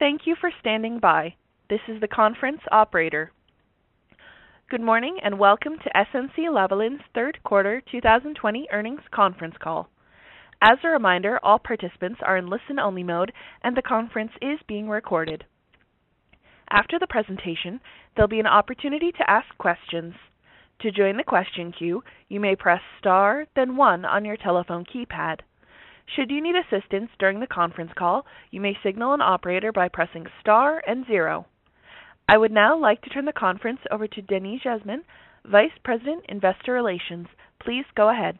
Thank you for standing by. This is the conference operator. Good morning, and welcome to SNC-Lavalin's third quarter 2020 earnings conference call. As a reminder, all participants are in listen-only mode, and the conference is being recorded. After the presentation, there'll be an opportunity to ask questions. To join the question queue, you may press star, then one on your telephone keypad. Should you need assistance during the conference call, you may signal an operator by pressing star and zero. I would now like to turn the conference over to Denis Jasmin, Vice President, Investor Relations. Please go ahead.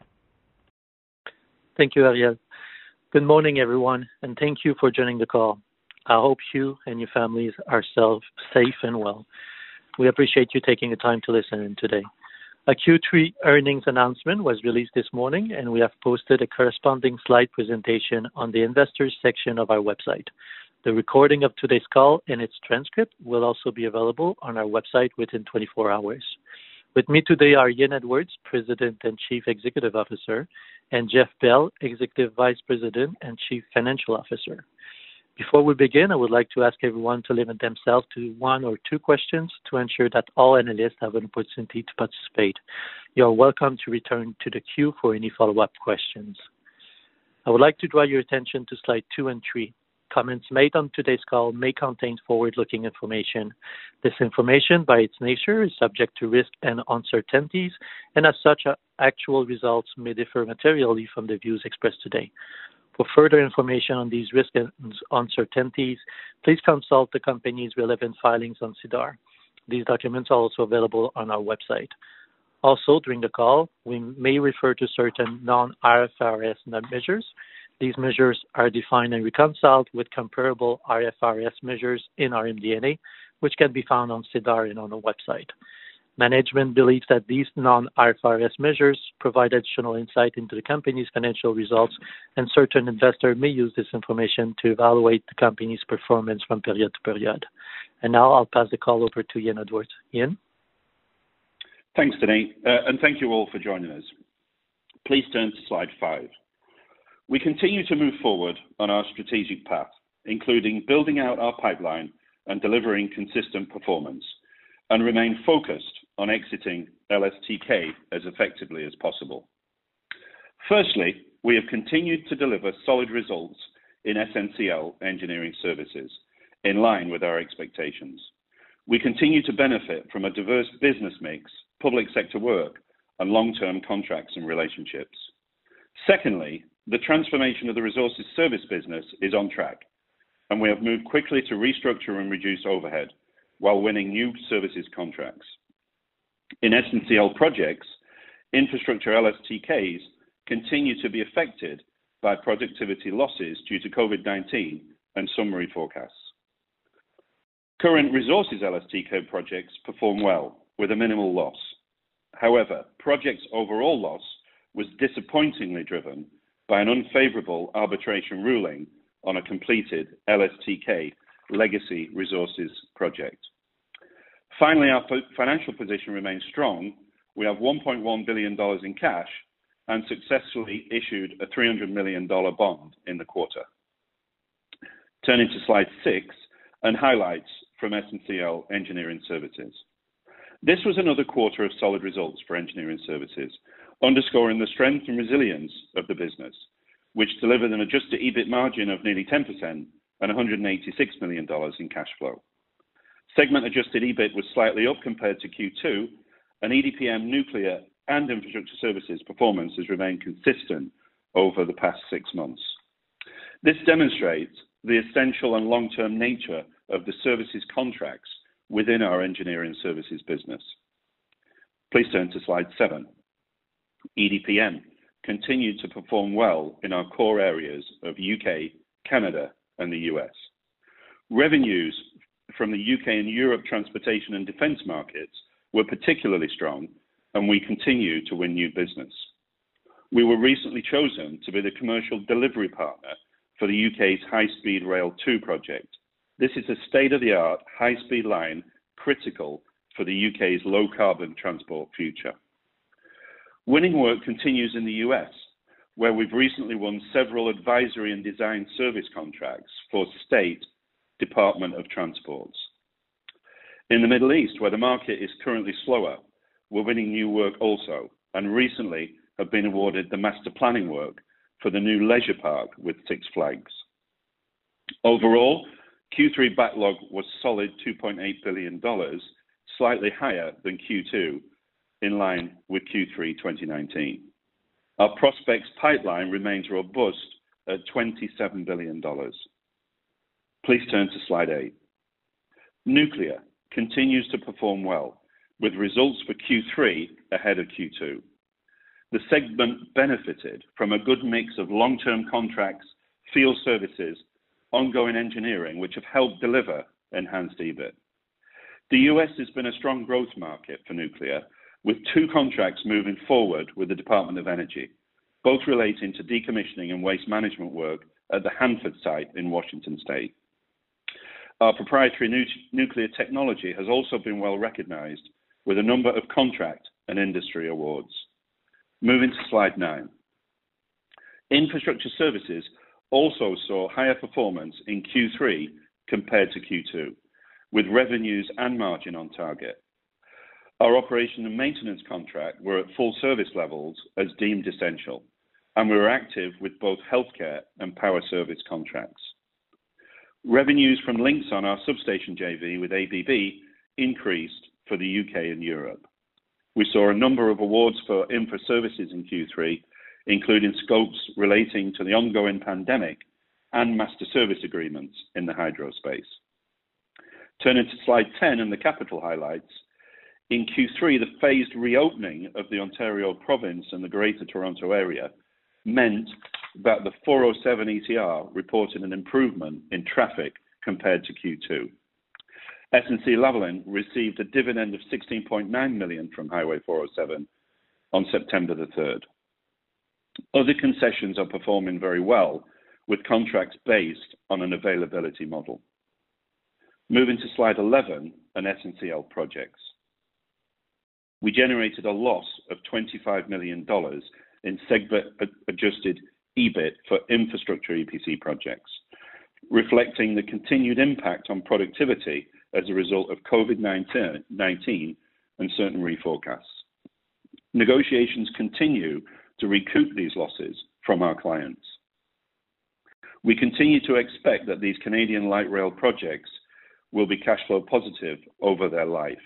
Thank you, Ariel. Good morning, everyone, and thank you for joining the call. I hope you and your families are safe and well. We appreciate you taking the time to listen in today. A Q3 earnings announcement was released this morning, and we have posted a corresponding slide presentation on the investors section of our website. The recording of today's call and its transcript will also be available on our website within 24 hours. With me today are Ian Edwards, President and Chief Executive Officer, and Jeff Bell, Executive Vice President and Chief Financial Officer. Before we begin, I would like to ask everyone to limit themselves to one or two questions to ensure that all analysts have an opportunity to participate. You are welcome to return to the queue for any follow-up questions. I would like to draw your attention to slide 2 and 3. Comments made on today's call may contain forward-looking information. This information, by its nature, is subject to risk and uncertainties, and as such, actual results may differ materially from the views expressed today. For further information on these risks and uncertainties, please consult the company's relevant filings on SEDAR. These documents are also available on our website. Also, during the call, we may refer to certain non-IFRS measures. These measures are defined and reconciled with comparable IFRS measures in our MD&A, which can be found on SEDAR and on our website. Management believes that these non-IFRS measures provide additional insight into the company's financial results, and certain investors may use this information to evaluate the company's performance from period to period. And now I'll pass the call over to Ian Edwards. Ian? Thanks, Denis, and thank you all for joining us. Please turn to slide 5. We continue to move forward on our strategic path, including building out our pipeline and delivering consistent performance, and remain focused on exiting LSTK as effectively as possible. Firstly, we have continued to deliver solid results in SNCL Engineering Services, in line with our expectations. We continue to benefit from a diverse business mix, public sector work, and long-term contracts and relationships. Secondly, the transformation of the resources service business is on track, and we have moved quickly to restructure and reduce overhead while winning new services contracts. In SNCL Projects, infrastructure LSTKs continue to be affected by productivity losses due to COVID-19 and summary forecasts. Current resources LSTK projects perform well with a minimal loss. However, projects' overall loss was disappointingly driven by an unfavorable arbitration ruling on a completed LSTK legacy resources project. Finally, our financial position remains strong. We have $1.1 billion in cash and successfully issued a $300 million bond in the quarter. Turning to slide 6 and highlights from SNCL Engineering Services. This was another quarter of solid results for Engineering Services, underscoring the strength and resilience of the business, which delivered an adjusted EBIT margin of nearly 10% and $186 million in cash flow. Segment adjusted EBIT was slightly up compared to Q2, and EDPM nuclear and infrastructure services performance has remained consistent over the past 6 months. This demonstrates the essential and long-term nature of the services contracts within our engineering services business. Please turn to slide 7. EDPM continued to perform well in our core areas of UK, Canada, and the US. Revenues from the UK and Europe transportation and defence markets were particularly strong, and we continue to win new business. We were recently chosen to be the commercial delivery partner for the UK's High Speed Rail 2 project. This is a state-of-the-art high-speed line critical for the UK's low-carbon transport future. Winning work continues in the US, where we've recently won several advisory and design service contracts for state Department of Transports. In the Middle East, where the market is currently slower, we're winning new work also, and recently have been awarded the master planning work for the new leisure park with Six Flags. Overall, Q3 backlog was solid $2.8 billion, slightly higher than Q2, in line with Q3 2019. Our prospects pipeline remains robust at $27 billion. Please turn to slide 8. Nuclear continues to perform well, with results for Q3 ahead of Q2. The segment benefited from a good mix of long-term contracts, field services, ongoing engineering, which have helped deliver enhanced EBIT. The US has been a strong growth market for nuclear, with 2 contracts moving forward with the Department of Energy, both relating to decommissioning and waste management work at the Hanford site in Washington State. Our proprietary nuclear technology has also been well recognized with a number of contract and industry awards. Moving to slide 9. Infrastructure services also saw higher performance in Q3 compared to Q2, with revenues and margin on target. Our operation and maintenance contract were at full service levels as deemed essential, and we were active with both healthcare and power service contracts. Revenues from links on our substation JV with ABB increased for the UK and Europe. We saw a number of awards for infra services in Q3, including scopes relating to the ongoing pandemic and master service agreements in the hydro space. Turning to slide 10 and the capital highlights, in Q3, the phased reopening of the Ontario province and the Greater Toronto area meant that the 407 ETR reported an improvement in traffic compared to Q2. SNC-Lavalin received a dividend of $16.9 million from Highway 407 on September the 3rd. Other concessions are performing very well, with contracts based on an availability model. Moving to slide 11 and SNCL projects. We generated a loss of $25 million in segment-adjusted EBIT for infrastructure EPC projects, reflecting the continued impact on productivity as a result of COVID-19 and certain reforecasts. Negotiations continue to recoup these losses from our clients. We continue to expect that these Canadian light rail projects will be cash flow positive over their life.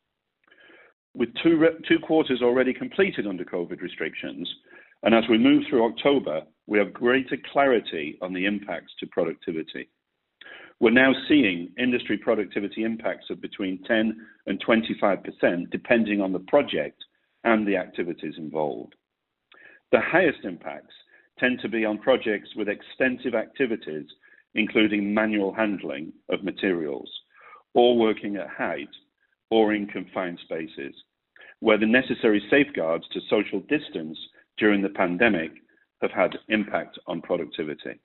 With two quarters already completed under COVID restrictions, and as we move through October, we have greater clarity on the impacts to productivity. We're now seeing industry productivity impacts of between 10 and 25%, depending on the project and the activities involved. The highest impacts tend to be on projects with extensive activities, including manual handling of materials, or working at height, or in confined spaces, where the necessary safeguards to social distance during the pandemic have had impact on productivity.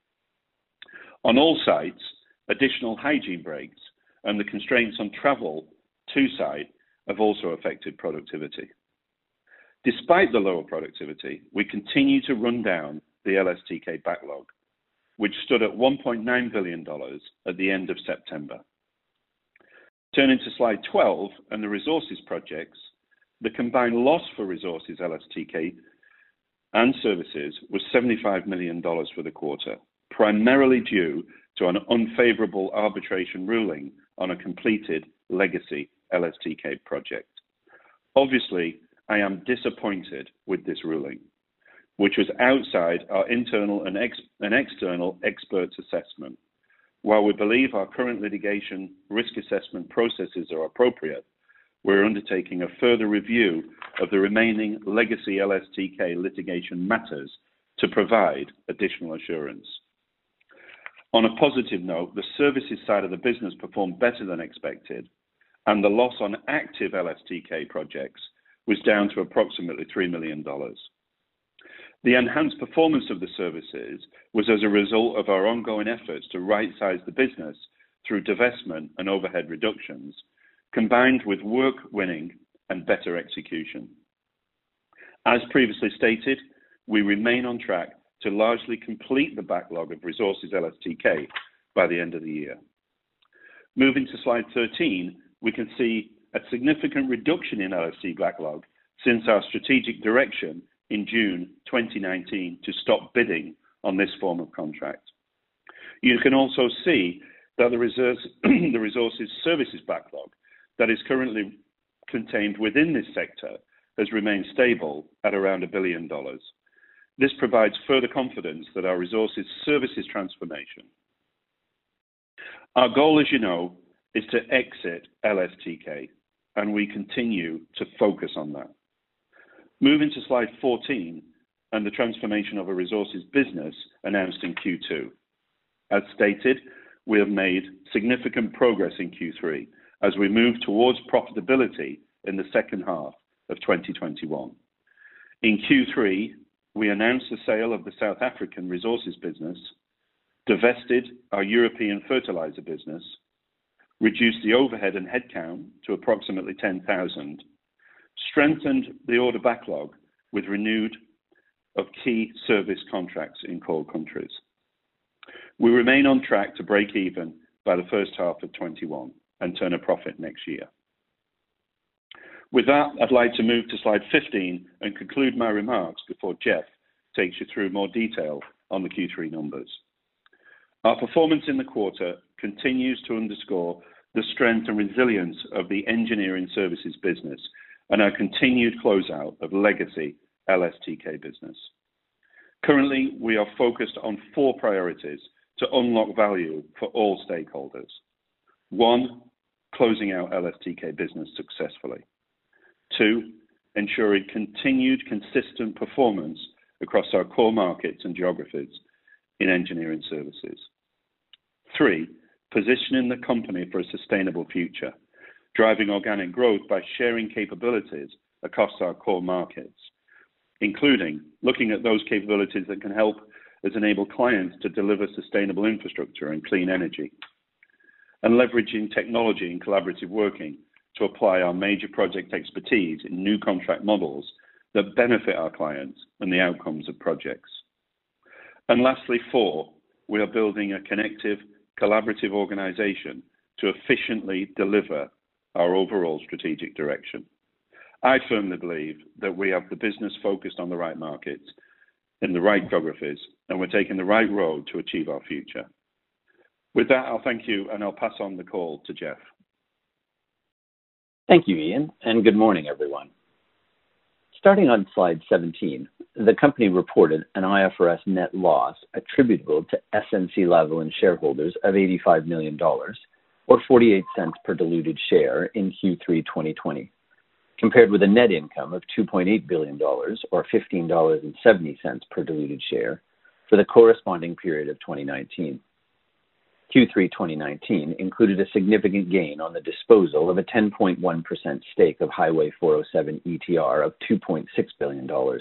On all sites, additional hygiene breaks and the constraints on travel to site have also affected productivity. Despite the lower productivity, we continue to run down the LSTK backlog, which stood at $1.9 billion at the end of September. Turning to slide 12 and the resources projects, the combined loss for resources LSTK and services was $75 million for the quarter, primarily due to an unfavorable arbitration ruling on a completed legacy LSTK project. Obviously, I am disappointed with this ruling, which was outside our internal and external experts' assessment. While we believe our current litigation risk assessment processes are appropriate, we're undertaking a further review of the remaining legacy LSTK litigation matters to provide additional assurance. On a positive note, the services side of the business performed better than expected, and the loss on active LSTK projects was down to approximately $3 million. The enhanced performance of the services was as a result of our ongoing efforts to right-size the business through divestment and overhead reductions, combined with work winning and better execution. As previously stated, we remain on track to largely complete the backlog of resources LSTK by the end of the year. Moving to slide 13, we can see a significant reduction in LST backlog since our strategic direction in June 2019 to stop bidding on this form of contract. You can also see that the resources services backlog that is currently contained within this sector has remained stable at around $1 billion. This provides further confidence that our resources services transformation. Our goal, as you know, is to exit LSTK, and we continue to focus on that. Moving to slide 14 and the transformation of a resources business announced in Q2. As stated, we have made significant progress in Q3 as we move towards profitability in the second half of 2021. In Q3, we announced the sale of the South African resources business, divested our European fertilizer business, reduced the overhead and headcount to approximately 10,000, strengthened the order backlog with renewed of key service contracts in core countries. We remain on track to break even by the first half of 21 and turn a profit next year. With that, I'd like to move to slide 15 and conclude my remarks before Jeff takes you through more detail on the Q3 numbers. Our performance in the quarter continues to underscore the strength and resilience of the engineering services business and our continued closeout of legacy LSTK business. Currently, we are focused on 4 priorities to unlock value for all stakeholders. 1, closing out LSTK business successfully. 2, ensuring continued consistent performance across our core markets and geographies in engineering services. 3, positioning the company for a sustainable future, driving organic growth by sharing capabilities across our core markets, including looking at those capabilities that can help us enable clients to deliver sustainable infrastructure and clean energy, and leveraging technology and collaborative working to apply our major project expertise in new contract models that benefit our clients and the outcomes of projects. And lastly, 4, we are building a connective, collaborative organization to efficiently deliver our overall strategic direction. I firmly believe that we have the business focused on the right markets, in the right geographies, and we're taking the right road to achieve our future. With that, I'll thank you, and I'll pass on the call to Jeff. Thank you, Ian, and good morning, everyone. Starting on slide 17, the company reported an IFRS net loss attributable to SNC-Lavalin shareholders of $85 million, or 48 cents per diluted share in Q3 2020, compared with a net income of $2.8 billion, or $15.70 per diluted share, for the corresponding period of 2019. Q3 2019 included a significant gain on the disposal of a 10.1% stake of Highway 407 ETR of $2.6 billion, or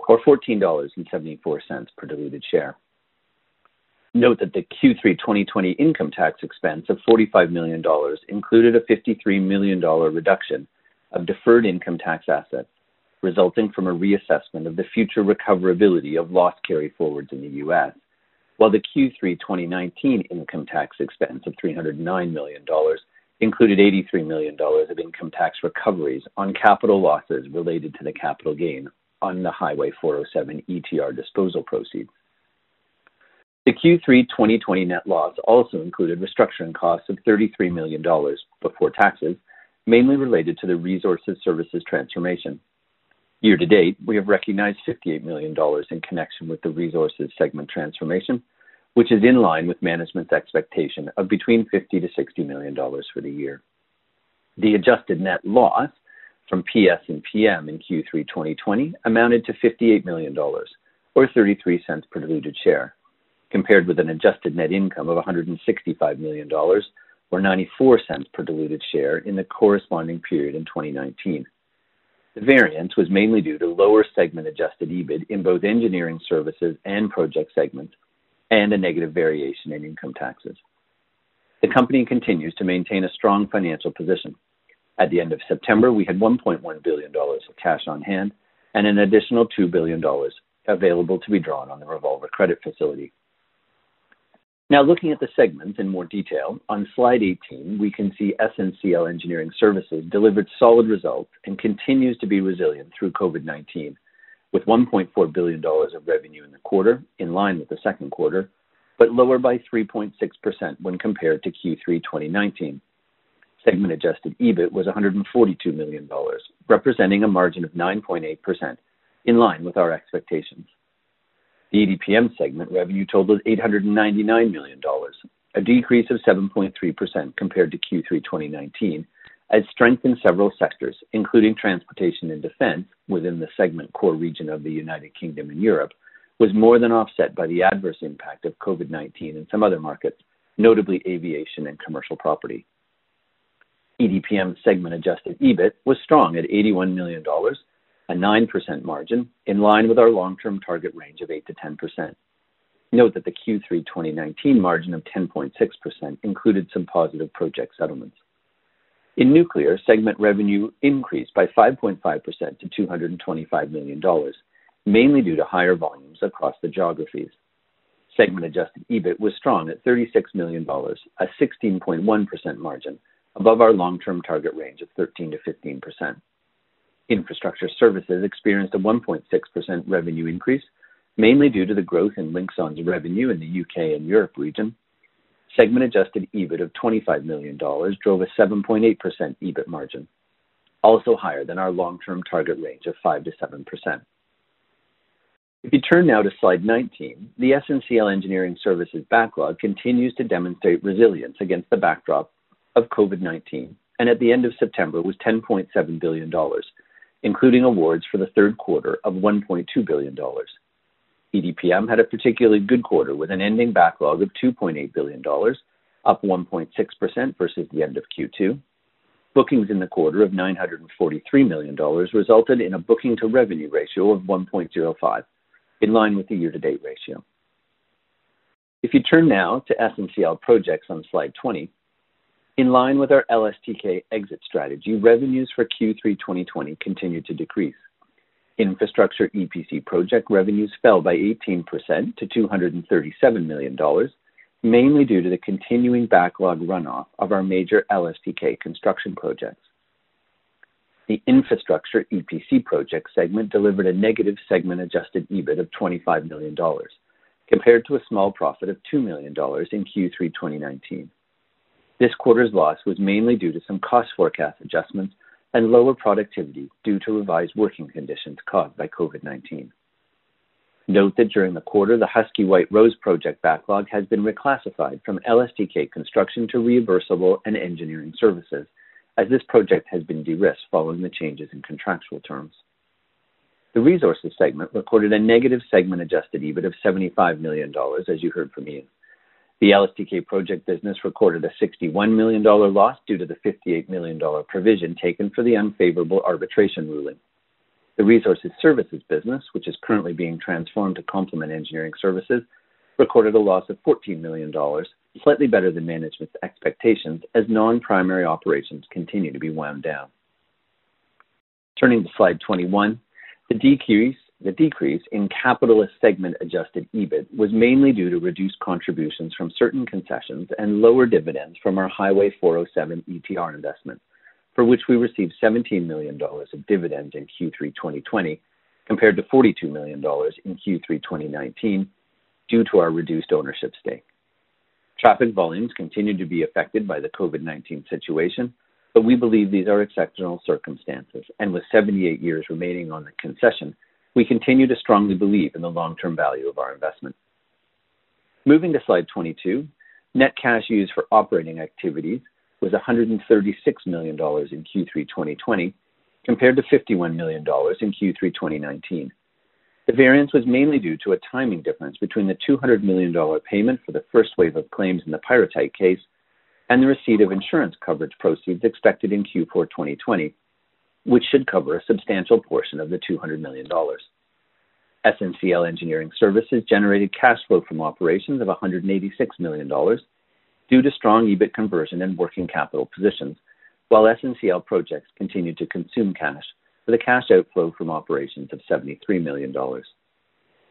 $14.74 per diluted share. Note that the Q3 2020 income tax expense of $45 million included a $53 million reduction of deferred income tax assets, resulting from a reassessment of the future recoverability of loss carryforwards in the U.S., while the Q3 2019 income tax expense of $309 million included $83 million of income tax recoveries on capital losses related to the capital gain on the Highway 407 ETR disposal proceeds. The Q3 2020 net loss also included restructuring costs of $33 million before taxes, mainly related to the resources services transformation. Year to date, we have recognized $58 million in connection with the resources segment transformation, which is in line with management's expectation of between $50 to $60 million for the year. The adjusted net loss from PS and PM in Q3 2020 amounted to $58 million, or 33 cents per diluted share, compared with an adjusted net income of $165 million, or 94 cents per diluted share in the corresponding period in 2019. The variance was mainly due to lower segment adjusted EBIT in both engineering services and project segments, and a negative variation in income taxes. The company continues to maintain a strong financial position. At the end of September, we had $1.1 billion of cash on hand and an additional $2 billion available to be drawn on the revolver credit facility. Now, looking at the segments in more detail, on slide 18, we can see SNCL Engineering Services delivered solid results and continues to be resilient through COVID-19, with $1.4 billion of revenue in the quarter, in line with the second quarter, but lower by 3.6% when compared to Q3 2019. Segment adjusted EBIT was $142 million, representing a margin of 9.8%, in line with our expectations. The EDPM segment revenue totaled $899 million, a decrease of 7.3% compared to Q3 2019, as strength in several sectors, including transportation and defense within the segment core region of the United Kingdom and Europe, was more than offset by the adverse impact of COVID-19 in some other markets, notably aviation and commercial property. EDPM segment adjusted EBIT was strong at $81 million, a 9% margin, in line with our long-term target range of 8 to 10%. Note that the Q3 2019 margin of 10.6% included some positive project settlements. In nuclear, segment revenue increased by 5.5% to $225 million, mainly due to higher volumes across the geographies. Segment adjusted EBIT was strong at $36 million, a 16.1% margin, above our long-term target range of 13 to 15%. Infrastructure services experienced a 1.6% revenue increase, mainly due to the growth in Linxon's revenue in the UK and Europe region. Segment adjusted EBIT of $25 million drove a 7.8% EBIT margin, also higher than our long-term target range of 5 to 7%. If you turn now to slide 19, the SNCL Engineering Services backlog continues to demonstrate resilience against the backdrop of COVID-19, and at the end of September was $10.7 billion, including awards for the third quarter of $1.2 billion. EDPM had a particularly good quarter with an ending backlog of $2.8 billion, up 1.6% versus the end of Q2. Bookings in the quarter of $943 million resulted in a booking-to-revenue ratio of 1.05, in line with the year-to-date ratio. If you turn now to SNCL Projects on slide 20, in line with our LSTK exit strategy, revenues for Q3 2020 continued to decrease. Infrastructure EPC project revenues fell by 18% to $237 million, mainly due to the continuing backlog runoff of our major LSTK construction projects. The infrastructure EPC project segment delivered a negative segment adjusted EBIT of $25 million, compared to a small profit of $2 million in Q3 2019. This quarter's loss was mainly due to some cost forecast adjustments and lower productivity due to revised working conditions caused by COVID-19. Note that during the quarter, the Husky White Rose project backlog has been reclassified from LSTK construction to reimbursable and engineering services, as this project has been de-risked following the changes in contractual terms. The resources segment recorded a negative segment adjusted EBIT of $75 million, as you heard from Ian. The LSTK project business recorded a $61 million loss due to the $58 million provision taken for the unfavorable arbitration ruling. The resources services business, which is currently being transformed to complement engineering services, recorded a loss of $14 million, slightly better than management's expectations as non-primary operations continue to be wound down. Turning to slide 21, the decrease in capitalist segment adjusted EBIT was mainly due to reduced contributions from certain concessions and lower dividends from our Highway 407 ETR investment, for which we received $17 million of dividends in Q3 2020 compared to $42 million in Q3 2019 due to our reduced ownership stake. Traffic volumes continue to be affected by the COVID-19 situation, but we believe these are exceptional circumstances, and with 78 years remaining on the concession, we continue to strongly believe in the long-term value of our investment. Moving to slide 22, net cash used for operating activities was $136 million in Q3 2020, compared to $51 million in Q3 2019. The variance was mainly due to a timing difference between the $200 million payment for the first wave of claims in the Pyrrhotite case and the receipt of insurance coverage proceeds expected in Q4 2020, which should cover a substantial portion of the $200 million. SNCL Engineering Services generated cash flow from operations of $186 million due to strong EBIT conversion and working capital positions, while SNCL Projects continued to consume cash with a cash outflow from operations of $73 million.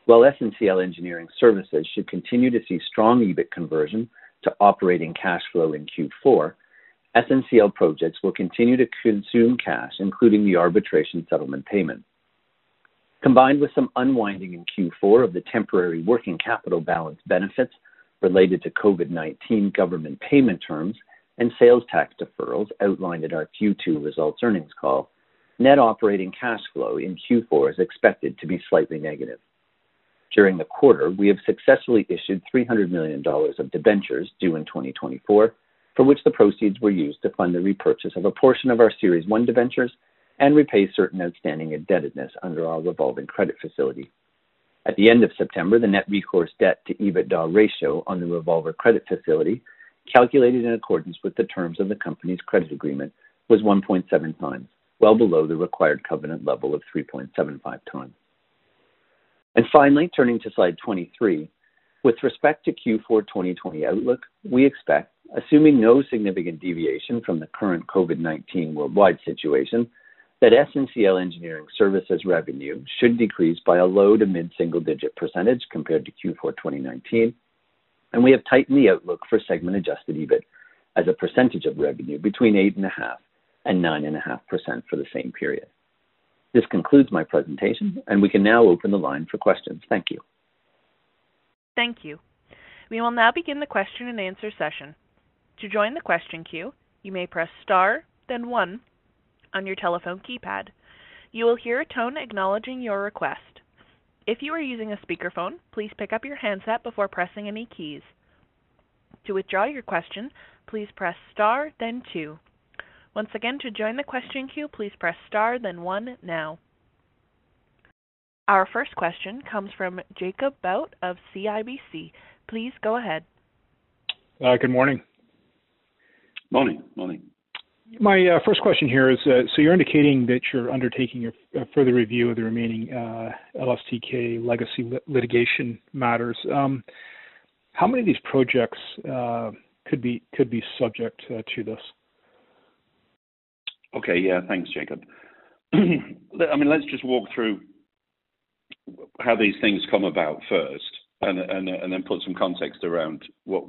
While SNCL Engineering Services should continue to see strong EBIT conversion to operating cash flow in Q4, SNCL Projects will continue to consume cash, including the arbitration settlement payment. Combined with some unwinding in Q4 of the temporary working capital balance benefits related to COVID-19 government payment terms and sales tax deferrals outlined at our Q2 results earnings call, net operating cash flow in Q4 is expected to be slightly negative. During the quarter, we have successfully issued $300 million of debentures due in 2024, for which the proceeds were used to fund the repurchase of a portion of our Series 1 debentures and repay certain outstanding indebtedness under our revolving credit facility. At the end of September, the net recourse debt to EBITDA ratio on the revolver credit facility, calculated in accordance with the terms of the company's credit agreement, was 1.7 times, well below the required covenant level of 3.75 times. And finally, turning to slide 23, with respect to Q4 2020 outlook, we expect, assuming no significant deviation from the current COVID-19 worldwide situation, that SNCL Engineering Services revenue should decrease by a low to mid-single-digit percentage compared to Q4 2019, and we have tightened the outlook for segment-adjusted EBIT as a percentage of revenue between 8.5% and 9.5% for the same period. This concludes my presentation, and we can now open the line for questions. Thank you. Thank you. We will now begin the question and answer session. To join the question queue, you may press star, then 1 on your telephone keypad. You will hear a tone acknowledging your request. If you are using a speakerphone, please pick up your handset before pressing any keys. To withdraw your question, please press star, then 2. Once again, to join the question queue, please press star, then 1 now. Our first question comes from Jacob Bout of CIBC. Please go ahead. Good morning. Morning. My first question here is, so you're indicating that you're undertaking a further review of the remaining LSTK legacy litigation matters. How many of these projects could be subject to this? Okay, yeah, thanks, Jacob. I mean, let's just walk through how these things come about first, and then put some context around what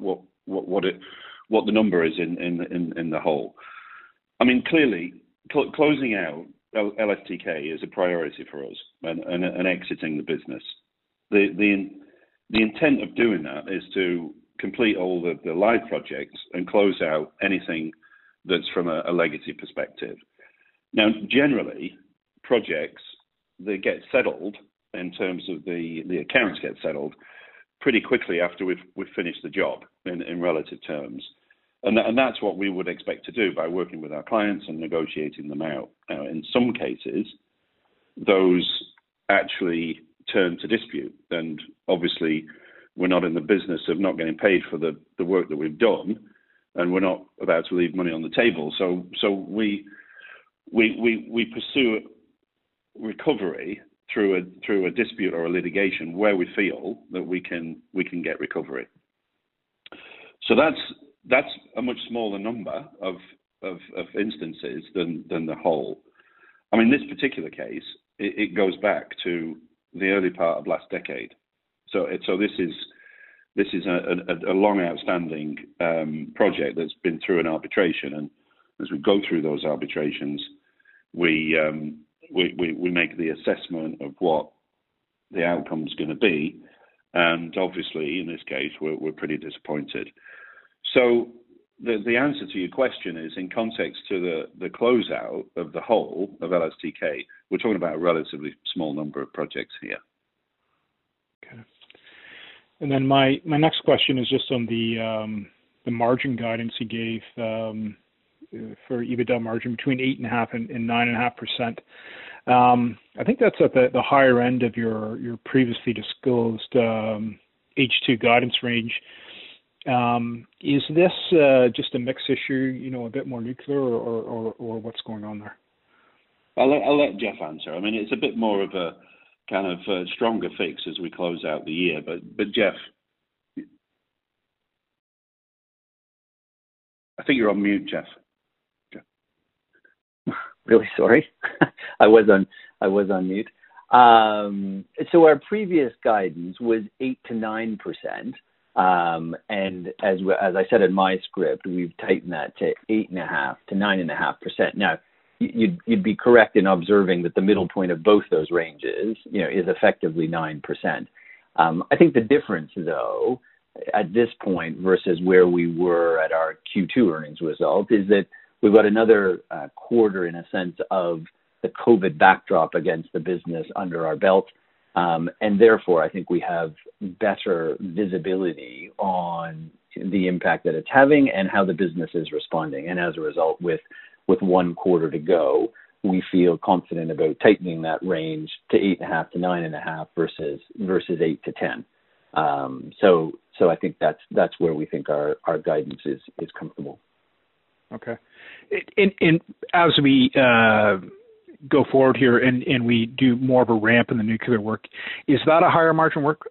the number is in the whole. I mean, clearly, closing out LSTK is a priority for us, and exiting the business. The intent of doing that is to complete all the live projects and close out anything that's from a legacy perspective. Now, generally, projects, they get settled in terms of the accounts get settled pretty quickly after we've finished the job in relative terms. And that's what we would expect to do by working with our clients and negotiating them out. Now, in some cases, those actually turn to dispute. And obviously, we're not in the business of not getting paid for the work that we've done, and we're not about to leave money on the table. So we pursue recovery through a dispute or a litigation where we feel that we can get recovery. So that's a much smaller number of instances than the whole. I mean, this particular case, it goes back to the early part of last decade. So this is a long outstanding project that's been through an arbitration, and as we go through those arbitrations, we make the assessment of what the outcome's going to be, and obviously in this case we're pretty disappointed. So the answer to your question is, in context to the closeout of the whole of LSTK, we're talking about a relatively small number of projects here. Okay. And then my next question is just on the margin guidance you gave for EBITDA margin between 8.5% and 9.5%. I think that's at the higher end of your previously disclosed H2 guidance range. Is this just a mix issue, a bit more nuclear, or what's going on there? I'll let Jeff answer. I mean, it's a bit more of a kind of stronger fix as we close out the year. But Jeff, I think you're on mute, Jeff. Really sorry, I was on mute. So our previous guidance was 8 to 9%. And as I said in my script, we've tightened that to 8.5 to 9.5%. Now, you'd be correct in observing that the middle point of both those ranges, is effectively 9%. I think the difference, though, at this point versus where we were at our Q2 earnings result, is that we've got another quarter, in a sense, of the COVID backdrop against the business under our belt. And therefore, I think we have better visibility on the impact that it's having and how the business is responding. And as a result, with one quarter to go, we feel confident about tightening that range to 8.5 to 9.5 versus 8 to 10. So I think that's where we think our guidance is comfortable. Okay. And as we go forward here and we do more of a ramp in the nuclear work, is that a higher margin work?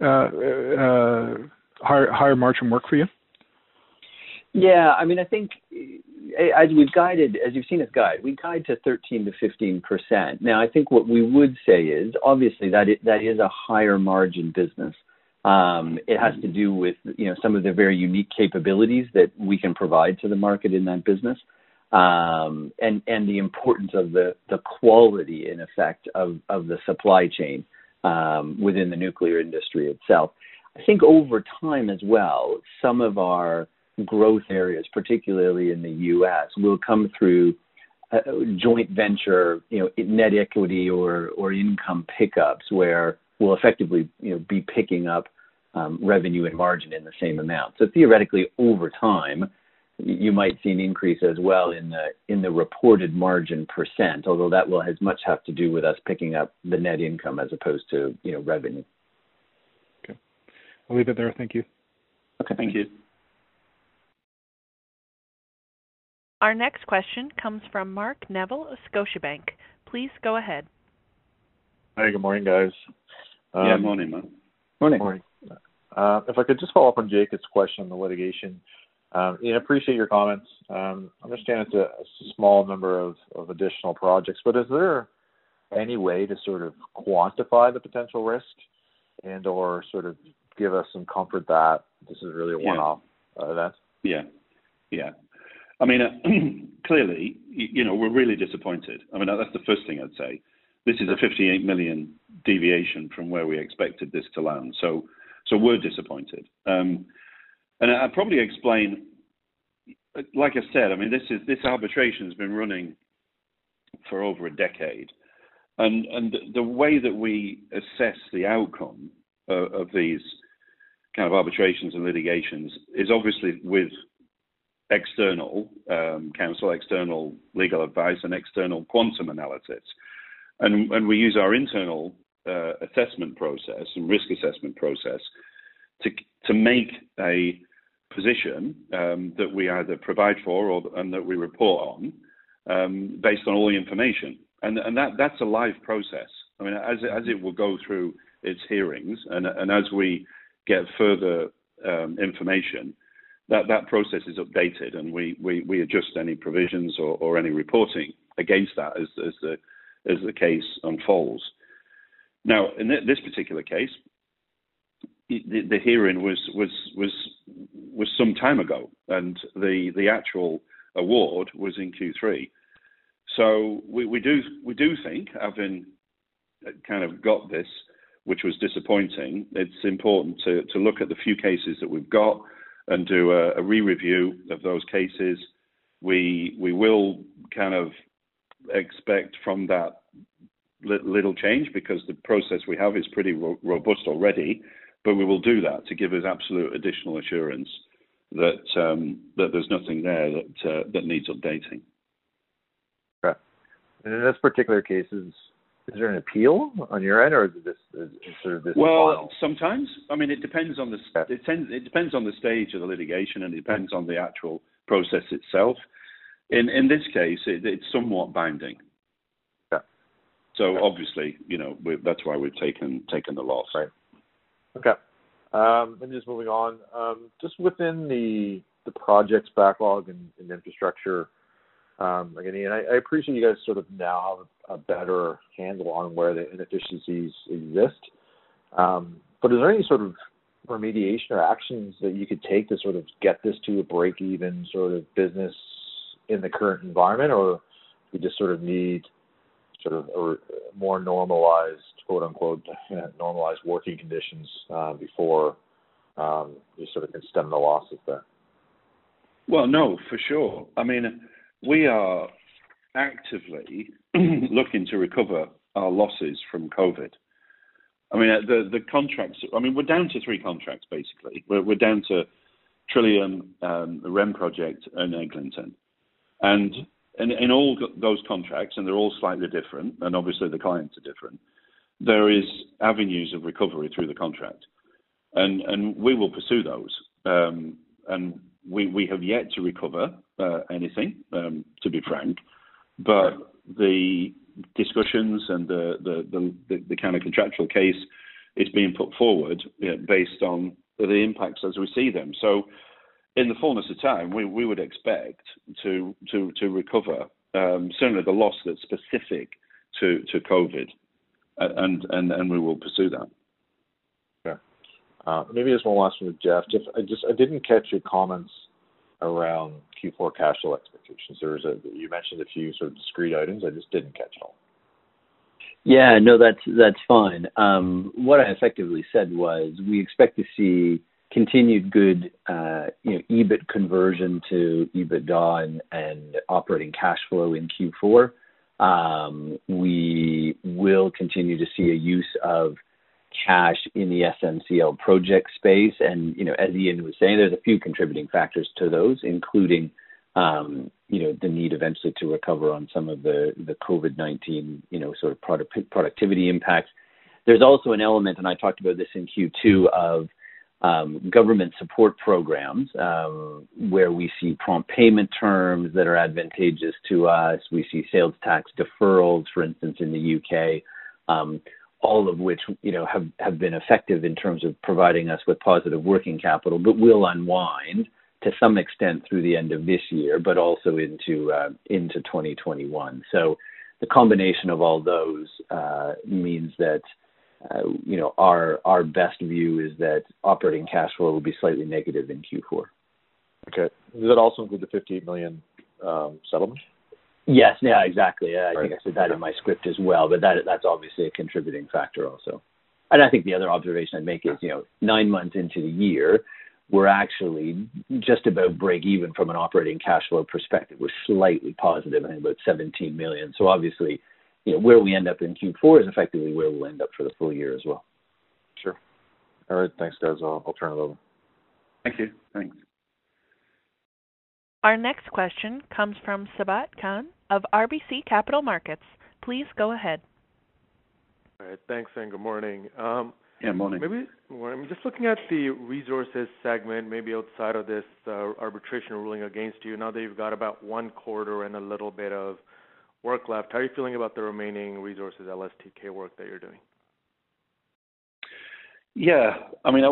Higher margin work for you? Yeah, I mean, I think as we've guided, as you've seen us guide, we guide to 13 to 15%. Now, I think what we would say is, obviously, that is a higher margin business. It has to do with some of the very unique capabilities that we can provide to the market in that business, and the importance of the quality, in effect, of the supply chain within the nuclear industry itself. I think over time as well, some of our growth areas, particularly in the U.S., will come through joint venture, net equity or income pickups, where we'll effectively, be picking up revenue and margin in the same amount. So theoretically, over time, you might see an increase as well in the reported margin percent, although that will as much have to do with us picking up the net income as opposed to revenue. Okay, I'll leave it there. Thank you. Okay, thank you. Our next question comes from Mark Neville of Scotiabank. Please go ahead. Hi, good morning, guys. Morning, man. Morning. If I could just follow up on Jacob's question on the litigation. Appreciate your comments. Understand it's a small number of additional projects, but is there any way to sort of quantify the potential risk and or sort of give us some comfort that this is really a one-off event? Yeah. I mean, clearly, we're really disappointed. I mean, that's the first thing I'd say. This is a 58 million deviation from where we expected this to land. So we're disappointed. And I'd probably explain, like I said, I mean, this arbitration has been running for over a decade. And the way that we assess the outcome of these kind of arbitrations and litigations is obviously with external counsel, external legal advice, and external quantum analysis. And we use our internal assessment process and risk assessment process to make a position that we either provide for and that we report on based on all the information. And that's a live process. I mean, as it will go through its hearings and as we get further information, that process is updated, and we adjust any provisions or any reporting against that as the case unfolds. Now, in this particular case, the hearing was some time ago, and the actual award was in Q3. So we do think, having kind of got this, which was disappointing, it's important to look at the few cases that we've got and do a re-review of those cases. We will kind of expect from that little change, because the process we have is pretty robust already, but we will do that to give us absolute additional assurance that there's nothing there that needs updating. Okay. And in this particular case, is there an appeal on your end, or is sort of this? Well, final? Sometimes. I mean, it depends on it depends on the stage of the litigation, and it depends on the actual process itself. In this case, it's somewhat binding. Yeah. So obviously, that's why we've taken the loss. Right. Okay. And just moving on, just within the projects backlog and infrastructure, Again, Ian, I appreciate you guys sort of now have a better handle on where the inefficiencies exist. But is there any sort of remediation or actions that you could take to sort of get this to a break-even sort of business in the current environment, or we just sort of need sort of a more normalized, quote-unquote, normalized working conditions before you sort of can stem the losses there? Well, no, for sure. I mean, we are actively looking to recover our losses from COVID. I mean, the contracts, I mean, we're down to 3 contracts, basically. We're down to Trillium, the REM project, and Eglinton. And in all those contracts, and they're all slightly different, and obviously the clients are different, there is avenues of recovery through the contract. And we will pursue those. And we have yet to recover anything, to be frank, but the discussions and the kind of contractual case is being put forward based on the impacts as we see them. So in the fullness of time, we would expect to recover certainly the loss that's specific to COVID, and we will pursue that. Maybe just one last one with Jeff. Jeff, I didn't catch your comments around Q4 cash flow expectations. You mentioned a few sort of discrete items. I just didn't catch it all. Yeah, no, that's fine. What I effectively said was we expect to see continued good, EBIT conversion to EBITDA and operating cash flow in Q4. We will continue to see a use of cash in the SNCL project space, and as Ian was saying, there's a few contributing factors to those, including the need eventually to recover on some of the COVID-19 sort of productivity impacts. There's also an element, and I talked about this in Q2, of government support programs where we see prompt payment terms that are advantageous to us. We see sales tax deferrals, for instance, in the UK. All of which have been effective in terms of providing us with positive working capital, but will unwind to some extent through the end of this year, but also into 2021. So the combination of all those means that our best view is that operating cash flow will be slightly negative in Q4. Okay. Does that also include the $58 million settlement? Yes, yeah, exactly. I Right. think I said that in my script as well, but that's obviously a contributing factor also. And I think the other observation I'd make is, 9 months into the year, we're actually just about break even from an operating cash flow perspective. We're slightly positive, I think about $17 million. So obviously, where we end up in Q4 is effectively where we'll end up for the full year as well. Sure. All right, thanks guys. I'll turn it over. Thank you. Thanks. Our next question comes from Sabahat Khan of RBC Capital Markets. Please go ahead. All right, thanks and good morning. Morning. Maybe I'm just looking at the resources segment, maybe outside of this arbitration ruling against you. Now that you've got about 1 quarter and a little bit of work left, how are you feeling about the remaining resources LSTK work that you're doing? Yeah, I mean,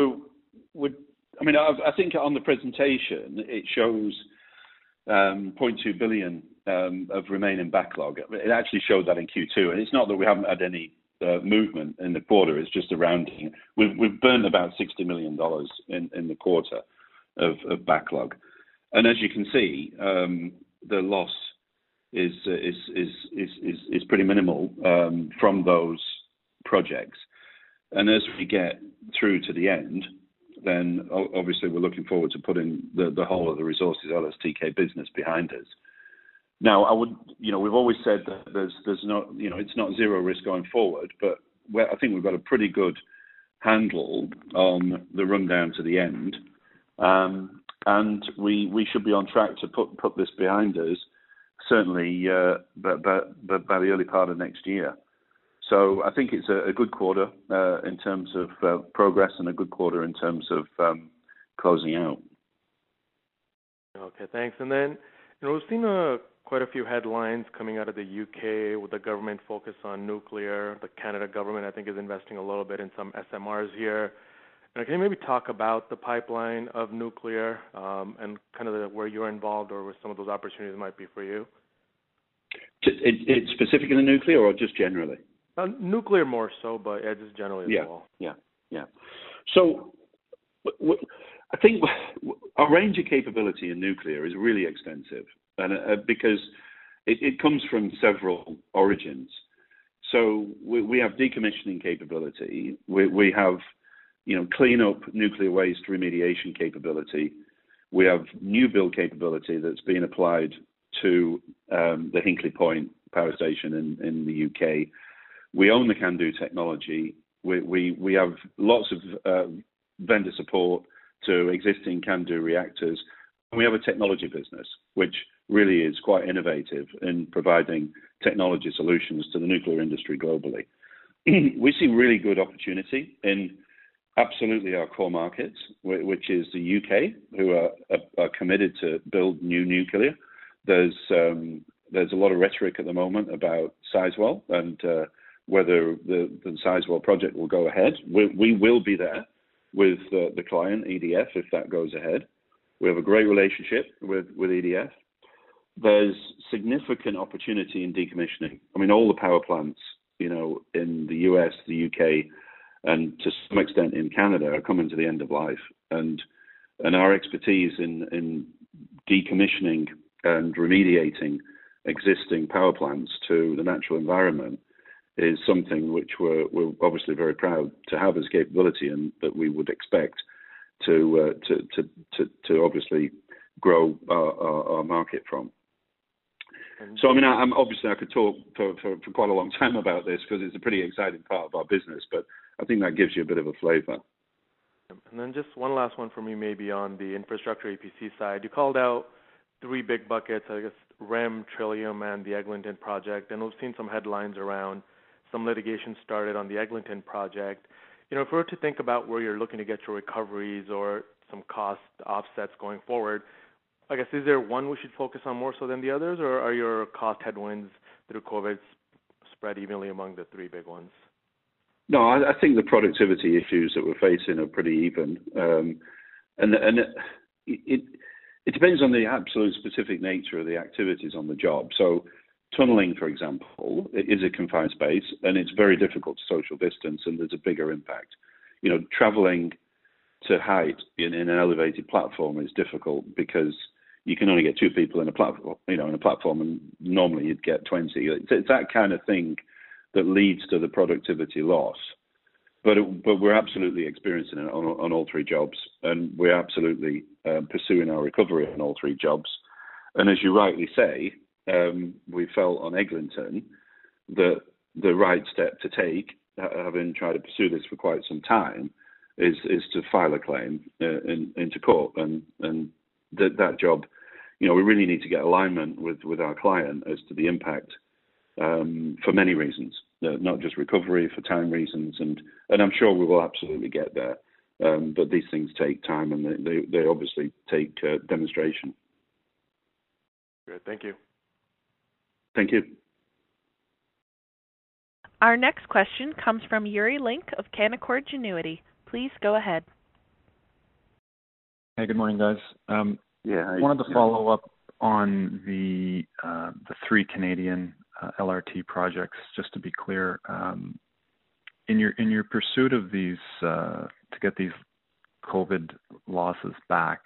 I think on the presentation it shows 0.2 billion of remaining backlog. It actually showed that in Q2, and it's not that we haven't had any movement in the quarter. It's just a rounding. We've burned about $60 million in the quarter of backlog, and as you can see, the loss is pretty minimal from those projects. And as we get through to the end, then obviously we're looking forward to putting the whole of the resources LSTK business behind us. Now, we've always said that there's not, it's not zero risk going forward, but I think we've got a pretty good handle on the rundown to the end, and we should be on track to put this behind us, certainly, but by the early part of next year. So I think it's a good quarter in terms of progress, and a good quarter in terms of closing out. Okay, thanks. And then, we've seen quite a few headlines coming out of the UK with the government focus on nuclear. The Canada government, I think, is investing a little bit in some SMRs here. Can you maybe talk about the pipeline of nuclear and kind of where you're involved or where some of those opportunities might be for you? It's specifically nuclear or just generally? Nuclear more so, but just generally as well. Yeah. So I think our range of capability in nuclear is really extensive, and because it comes from several origins. So we have decommissioning capability. We have clean up nuclear waste remediation capability. We have new build capability that's being applied to the Hinkley Point power station in the UK. We own the CANDU technology. We have lots of vendor support to existing CANDU reactors. And we have a technology business, which really is quite innovative in providing technology solutions to the nuclear industry globally. We see really good opportunity in absolutely our core markets, which is the UK, who are committed to build new nuclear. There's a lot of rhetoric at the moment about Sizewell and whether the Sizewell project will go ahead. We will be there with the client, EDF, if that goes ahead. We have a great relationship with EDF. There's significant opportunity in decommissioning. I mean, all the power plants, in the US, the UK, and to some extent in Canada are coming to the end of life. And our expertise in decommissioning and remediating existing power plants to the natural environment is something which we're obviously very proud to have as capability, and that we would expect to obviously grow our market from. So, I mean, I could talk for quite a long time about this because it's a pretty exciting part of our business, but I think that gives you a bit of a flavor. And then just one last one for me, maybe on the infrastructure EPC side. You called out 3 big buckets, I guess, REM, Trillium, and the Eglinton project, and we've seen some headlines around some litigation started on the Eglinton project. If we were to think about where you're looking to get your recoveries or some cost offsets going forward, I guess, is there one we should focus on more so than the others, or are your cost headwinds through COVID spread evenly among the 3 big ones? No, I think the productivity issues that we're facing are pretty even. And it depends on the absolute specific nature of the activities on the job. So tunneling, for example, is a confined space, and it's very difficult to social distance, and there's a bigger impact. Traveling to height in an elevated platform is difficult because you can only get 2 people in a platform, and normally you'd get 20. It's that kind of thing that leads to the productivity loss. But we're absolutely experiencing it on all 3 jobs, and we're absolutely pursuing our recovery on all 3 jobs. And as you rightly say, we felt on Eglinton that the right step to take, having tried to pursue this for quite some time, is to file a claim into court. And that job, we really need to get alignment with our client as to the impact for many reasons, not just recovery, for time reasons, and I'm sure we will absolutely get there. But these things take time, and they obviously take demonstration. Good. Thank you. Thank you. Our next question comes from Yuri Lynk of Canaccord Genuity. Please go ahead. Hey, good morning, guys. I wanted to follow up on the 3 Canadian LRT projects, just to be clear. In your pursuit of these to get these COVID losses back,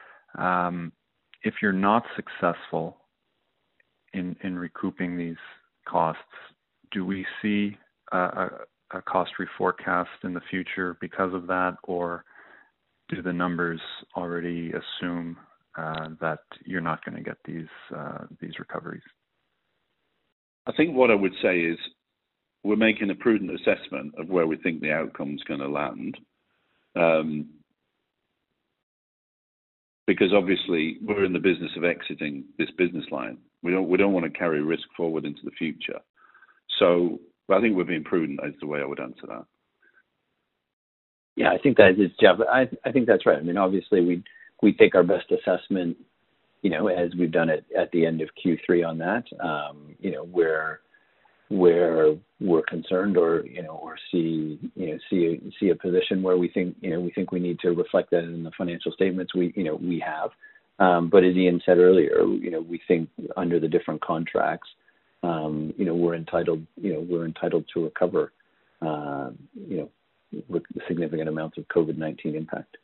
if you're not successful in recouping these costs, do we see a cost reforecast in the future because of that, or do the numbers already assume that you're not going to get these recoveries? I think what I would say is we're making a prudent assessment of where we think the outcome's going to land. Because obviously we're in the business of exiting this business line. We don't want to carry risk forward into the future. So I think we're being prudent is the way I would answer that. Yeah, I think that is, Jeff. I think that's right. I mean, obviously we take our best assessment, as we've done it at the end of Q3 on that, where we're concerned or see a position where we think we need to reflect that in the financial statements, we have. But as Ian said earlier, we think under the different contracts, we're entitled to recover, significant amounts of COVID-19 impact.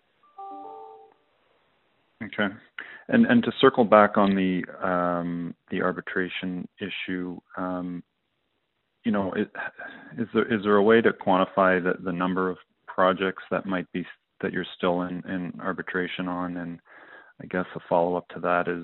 Okay, and to circle back on the arbitration issue, is there a way to quantify the number of projects that you're still in arbitration on? And I guess a follow-up to that is,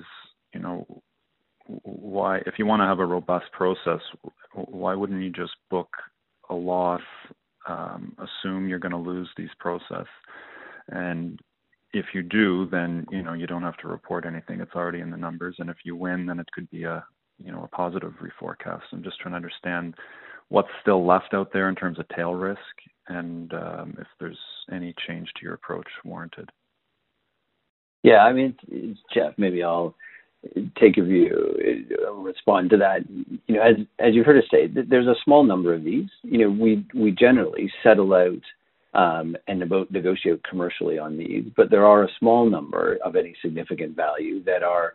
why, if you want to have a robust process, why wouldn't you just book a loss, assume you're going to lose these process, and if you do, then you don't have to report anything. It's already in the numbers, and if you win, then it could be a positive reforecast. I'm just trying to understand what's still left out there in terms of tail risk, and if there's any change to your approach warranted. Yeah, I mean, Jeff, maybe I'll take a view, respond to that. As you've heard us say, there's a small number of these. We generally settle out and negotiate commercially on these, but there are a small number of any significant value that are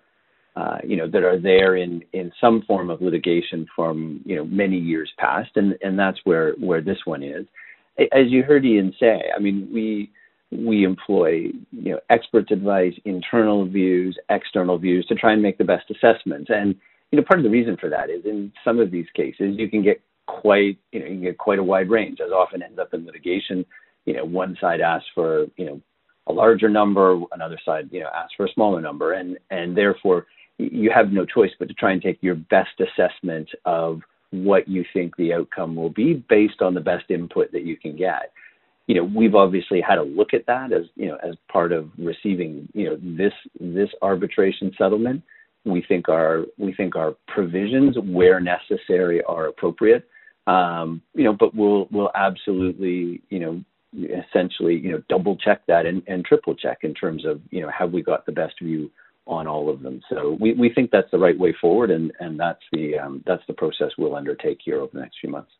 there in some form of litigation from many years past, and that's where this one is. As you heard Ian say, I mean, we employ experts' advice, internal views, external views to try and make the best assessments. And part of the reason for that is in some of these cases you can get quite a wide range, as often ends up in litigation. One side asks for a larger number, another side asks for a smaller number, and therefore you have no choice but to try and take your best assessment of what you think the outcome will be based on the best input that you can get. We've obviously had a look at that as part of receiving this arbitration settlement. We think our provisions, where necessary, are appropriate. But we'll absolutely essentially double check that and triple check in terms of have we got the best view on all of them. So we think that's the right way forward, and that's the process we'll undertake here over the next few months.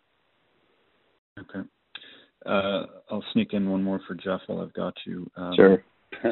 Okay. I'll sneak in one more for Jeff while I've got you. Sure.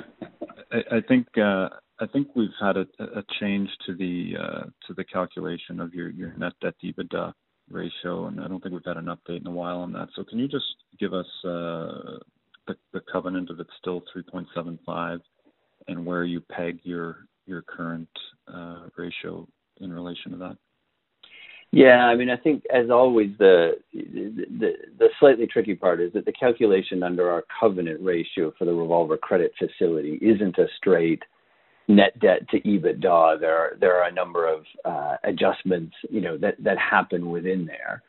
I think we've had a change to the calculation of your net debt to EBITDA ratio, and I don't think we've had an update in a while on that. So can you just give us the covenant if it's still 3.75 and where you peg your current ratio in relation to that? Yeah, I mean, I think as always, the slightly tricky part is that the calculation under our covenant ratio for the revolver credit facility isn't a straight net debt to EBITDA. There are a number of adjustments, that happen within there,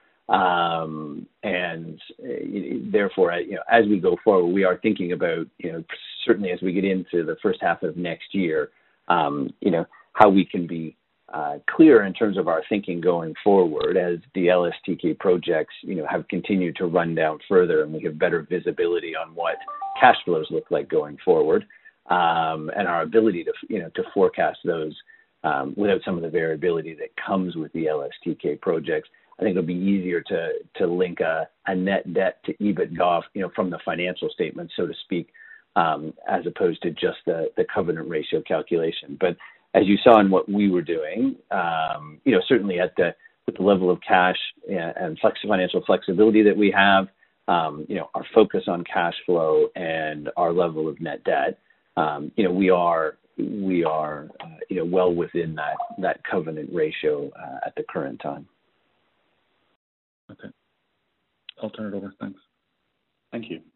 and therefore, as we go forward, we are thinking about, certainly as we get into the first half of next year, how we can be clear in terms of our thinking going forward as the LSTK projects, have continued to run down further, and we have better visibility on what cash flows look like going forward, and our ability to forecast those without some of the variability that comes with the LSTK projects. I think it'll be easier to link a net debt to EBITDA, from the financial statement, so to speak, as opposed to just the covenant ratio calculation. But as you saw in what we were doing, certainly with the level of cash and financial flexibility that we have, our focus on cash flow and our level of net debt, we are well within that covenant ratio at the current time. Okay, I'll turn it over. Thanks. Thank you.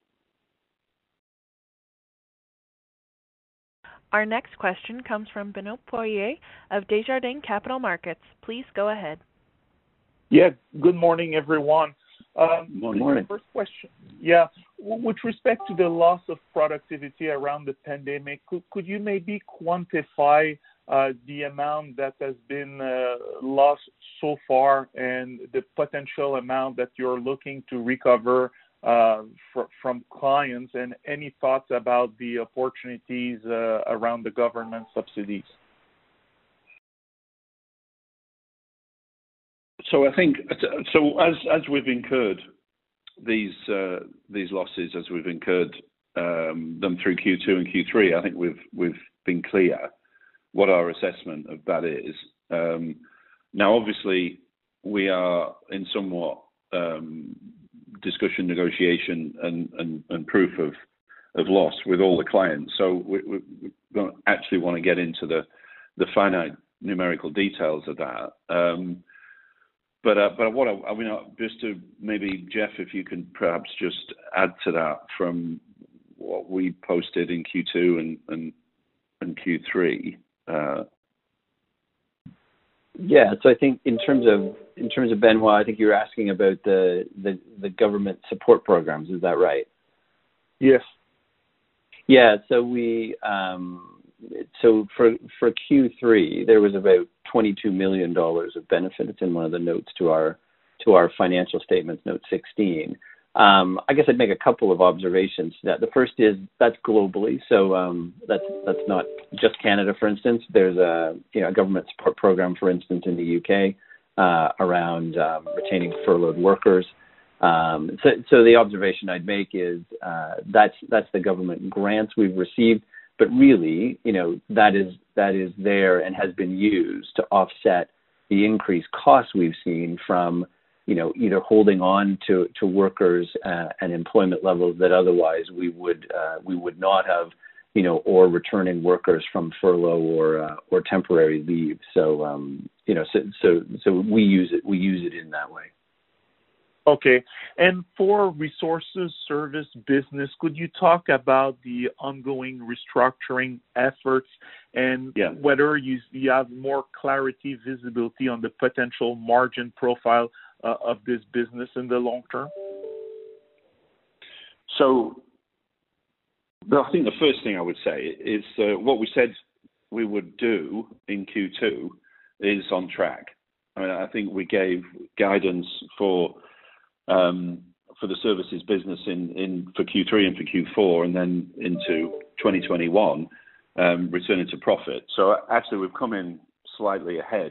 Our next question comes from Benoit Poirier of Desjardins Capital Markets. Please go ahead. Yeah, good morning, everyone. Morning. First question. Yeah, with respect to the loss of productivity around the pandemic, could you maybe quantify the amount that has been lost so far and the potential amount that you're looking to recover from clients, and any thoughts about the opportunities around the government subsidies? So I think as we've incurred these losses, as we've incurred them through Q2 and Q3, I think we've been clear what our assessment of that is. Now, obviously, we are in somewhat discussion, negotiation, and proof of loss with all the clients. So we don't actually want to get into the finite numerical details of that. But just to maybe, Jeff, if you can perhaps just add to that from what we posted in Q2 and Q3. Yeah, so I think in terms of Benoit, I think you were asking about the government support programs. Is that right? Yes. Yeah. So we for Q3 there was about $22 million of benefit. It's in one of the notes to our financial statements, note 16. I guess I'd make a couple of observations to that. The first is that's globally, so that's not just Canada. For instance, there's a government support program, for instance, in the UK around retaining furloughed workers. So the observation I'd make is that's the government grants we've received, but really, that is there and has been used to offset the increased costs we've seen from either holding on to workers and employment levels that otherwise we would not have, or returning workers from furlough or temporary leave. So so we use it in that way. Okay. And for resources service business, could you talk about the ongoing restructuring efforts and whether you have more clarity, visibility on the potential margin profile of this business in the long term? So I think the first thing I would say is what we said we would do in Q2 is on track. I mean, I think we gave guidance for the services business for Q3 and for Q4, and then into 2021, returning to profit. So actually, we've come in slightly ahead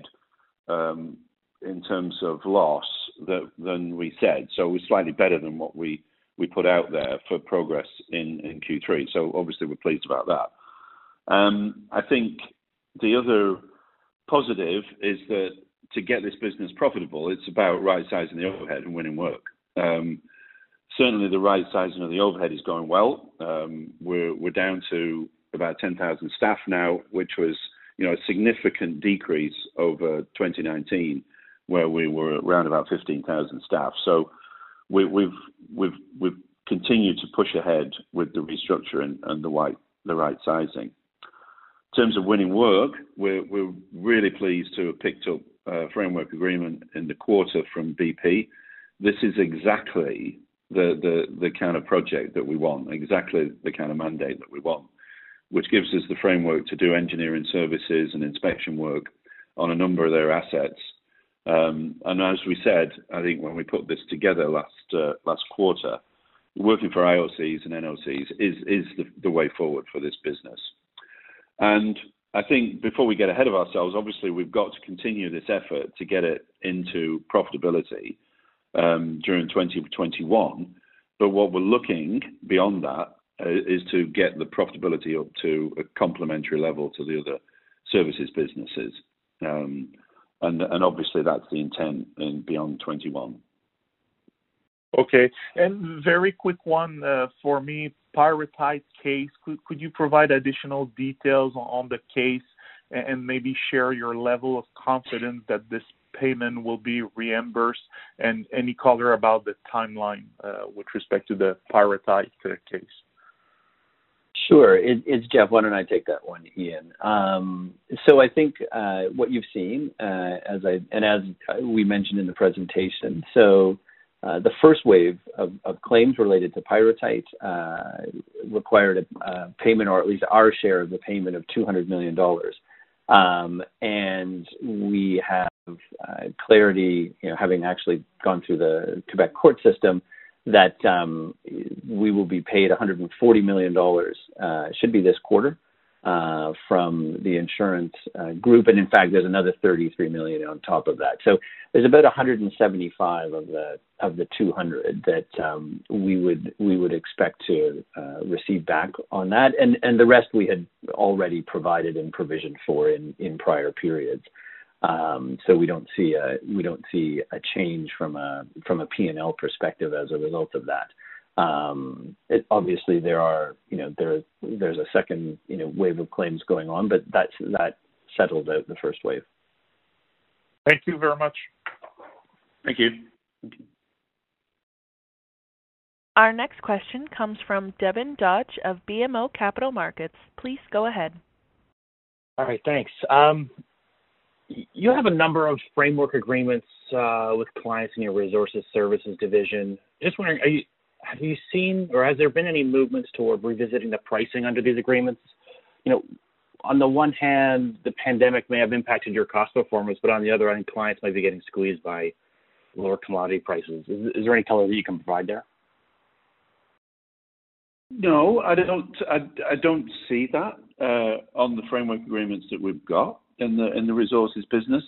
in terms of loss than we said. So we're slightly better than what we put out there for progress in Q3. So obviously, we're pleased about that. I think the other positive is that to get this business profitable, it's about right-sizing the overhead and winning work. Certainly, the right-sizing of the overhead is going well. We're down to about 10,000 staff now, which was a significant decrease over 2019, where we were around about 15,000 staff. So we've continued to push ahead with the restructuring and the right sizing. In terms of winning work, we're really pleased to have picked up a framework agreement in the quarter from BP. This is exactly the kind of project that we want, exactly the kind of mandate that we want, which gives us the framework to do engineering services and inspection work on a number of their assets. And as we said, I think when we put this together last quarter, working for IOCs and NOCs is the way forward for this business. And I think before we get ahead of ourselves, obviously we've got to continue this effort to get it into profitability during 2021. But what we're looking beyond that is to get the profitability up to a complementary level to the other services businesses. And obviously that's the intent in beyond 21. Okay. And very quick one for me, Pyrrhotite case. Could you provide additional details on the case and maybe share your level of confidence that this payment will be reimbursed and any color about the timeline with respect to the Pyrrhotite case? Sure. It's Jeff. Why don't I take that one, Ian? So I think what you've seen, as we mentioned in the presentation, so the first wave of claims related to Pyrrhotite required a payment, or at least our share of the payment, of $200 million. And we have clarity, having actually gone through the Quebec court system, that we will be paid $140 million, should be this quarter, from the insurance group, and in fact, there's another 33 million on top of that. So there's about 175 of the 200 that we would expect to receive back on that, and the rest we had already provided and provisioned for in prior periods. So we don't see a change from a P&L perspective as a result of that. Obviously there's a second wave of claims going on, but that settled out the first wave. Thank you very much. Thank you. Our next question comes from Devin Dodge of BMO Capital Markets. Please go ahead. All right, thanks. You have a number of framework agreements with clients in your resources services division. Just wondering, have you seen, or has there been any movements toward revisiting the pricing under these agreements? On the one hand, the pandemic may have impacted your cost performance, but on the other hand, clients might be getting squeezed by lower commodity prices. Is there any color that you can provide there? No, I don't see that on the framework agreements that we've got in the resources business.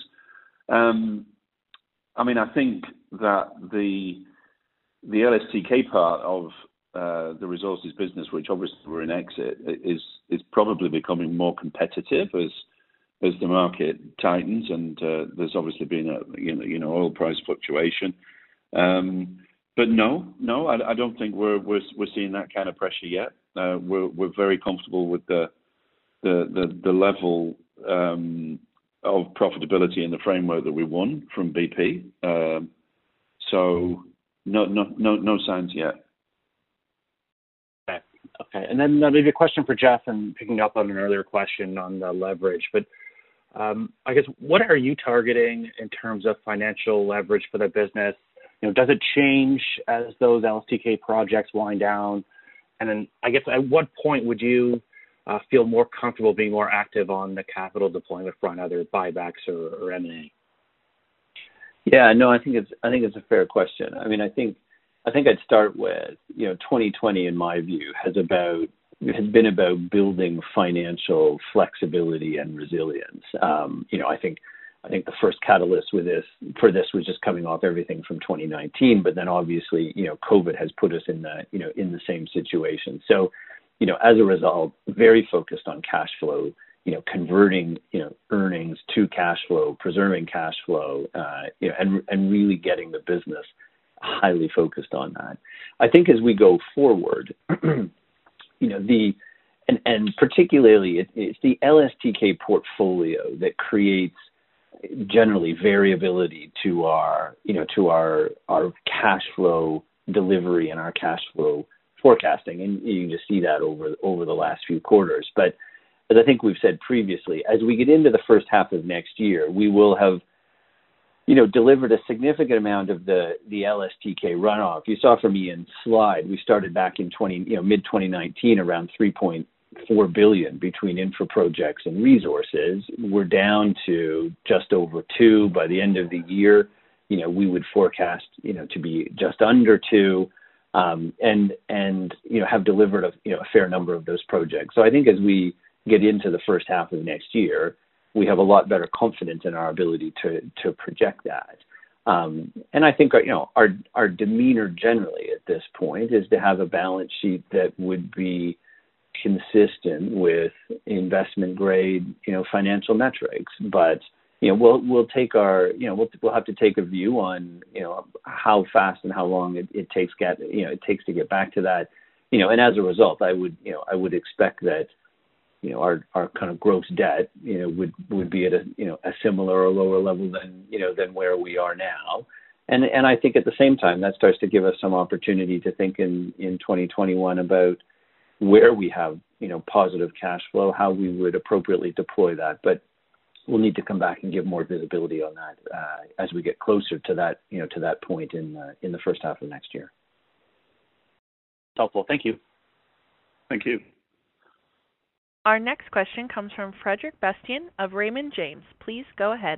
I think that the LSTK part of the resources business, which obviously we're in exit, is probably becoming more competitive as the market tightens, and there's obviously been a oil price fluctuation. But no, I don't think we're seeing that kind of pressure yet. We're very comfortable with the level of profitability in the framework that we won from BP. So no signs yet. Okay. And then maybe a question for Jeff, and picking up on an earlier question on the leverage. But I guess, what are you targeting in terms of financial leverage for the business? Does it change as those LSTK projects wind down? And then I guess, at what point would you feel more comfortable being more active on the capital deployment front, either buybacks or M&A? Yeah, no, I think it's a fair question. I think I'd start with 2020 in my view has been about building financial flexibility and resilience. I think the first catalyst for this was just coming off everything from 2019, but then obviously COVID has put us in the same situation. So as a result, very focused on cash flow, converting earnings to cash flow, preserving cash flow, and really getting the business highly focused on that. I think as we go forward, and particularly it's the LSTK portfolio that creates generally variability to our cash flow delivery and our cash flow forecasting, and you can just see that over the last few quarters. But as I think we've said previously, as we get into the first half of next year, we will have delivered a significant amount of the LSTK runoff. You saw from Ian's slide, we started back in mid-2019 around 3.4 billion between infra projects and resources. We're down to just over 2 by the end of the year. We would forecast to be just under 2, and have delivered a fair number of those projects. So I think as we get into the first half of next year, we have a lot better confidence in our ability to project that. And I think our demeanor generally at this point is to have a balance sheet that would be consistent with investment grade financial metrics. But we'll take we'll have to take a view on how fast and how long it takes to get back to that. And as a result, I would expect that our kind of gross debt would be at a similar or lower level than where we are now. And I think at the same time that starts to give us some opportunity to think in 2021 about where we have positive cash flow, how we would appropriately deploy that. But we'll need to come back and give more visibility on that as we get closer to that to that point in the first half of next year. Helpful. Thank you. Thank you. Our next question comes from Frederic Bastien of Raymond James. Please go ahead.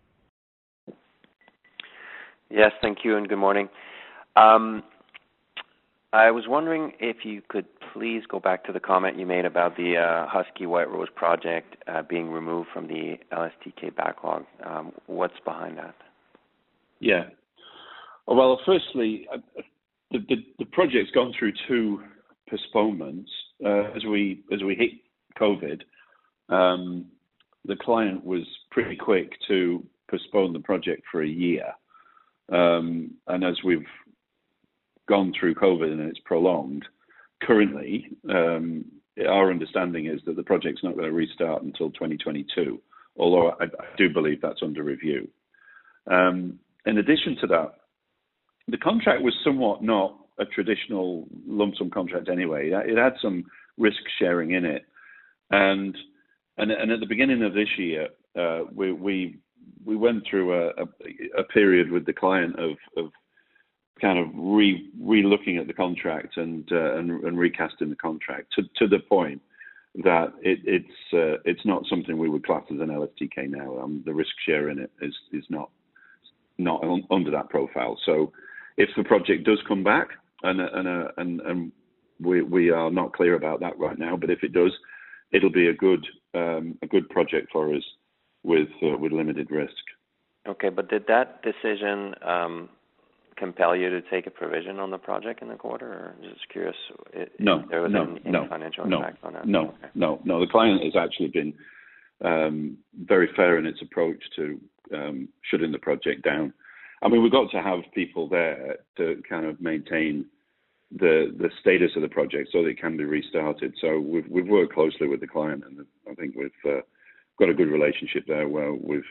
Yes, thank you, and good morning. I was wondering if you could please go back to the comment you made about the Husky White Rose project being removed from the LSTK backlog? What's behind that? Yeah. Well, firstly, the project's gone through two postponements. As we hit COVID, the client was pretty quick to postpone the project for a year. And as we've gone through COVID and it's prolonged, currently, our understanding is that the project's not going to restart until 2022, although I do believe that's under review. In addition to that, the contract was somewhat not a traditional lump sum contract anyway. It had some risk sharing in it. And at the beginning of this year, we went through a period with the client of kind of re-looking at the contract and recasting the contract to the point that it's not something we would class as an LSTK now. The risk share in it is not under that profile. So if the project does come back, and we are not clear about that right now, but if it does, it'll be a good project for us with limited risk. Okay, but did that decision compel you to take a provision on the project in the quarter, or just curious if there was any financial impact on that? No. The client has actually been very fair in its approach to shutting the project down. I mean, we've got to have people there to kind of maintain the status of the project so that it can be restarted. So we've worked closely with the client, and I think we've got a good relationship there where we've